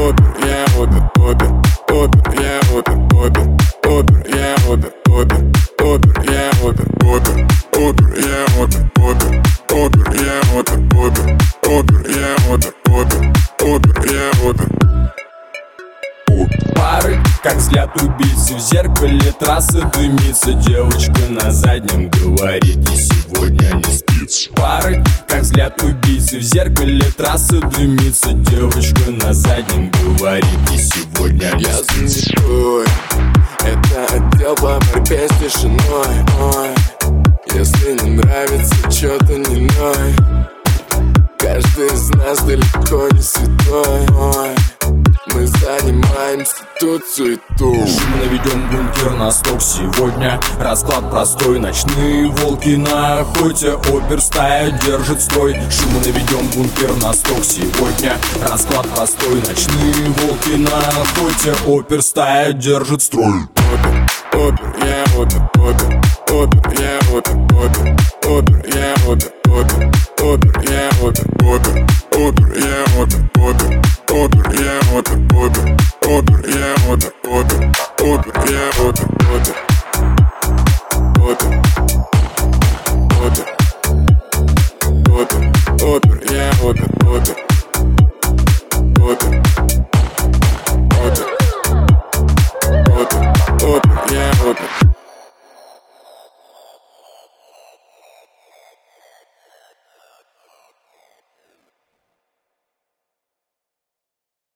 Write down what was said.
опер, я опер, опер, опер, я опер, опер, опер, я опер, опер, опер, я опер, опер, опер, я опер, опер, опер, я опер, опер, опер, я опер, опер, опер, я опер. Пары, как взгляд убийцы, в зеркале трассы дымится. Девочка на заднем говорит, и сегодня не спится. Пары, как взгляд убийцы, в зеркале трассы дымится. Девочка на заднем говорит, и сегодня не спится. Это отдел по борьбе с тишиной. Ой, если не нравится, чё-то не ной. Каждый из нас далеко не святой. Ой, мы занимаемся тут суету. Шумно ведем бункер на сток сегодня. Расклад простой, ночные волки на охоте. Оперстая держит строй. Шумно ведем бункер на сток сегодня. Расклад простой, ночные волки на охоте. Оперстая держит строй. Опер, я опер, опер, опер, я опер, опер, опер, я опер, опер, опер, я опер, опер, опер, я опер, опер, опер, я опер, опер, опер, я опер, опер, опер, я опер, опер.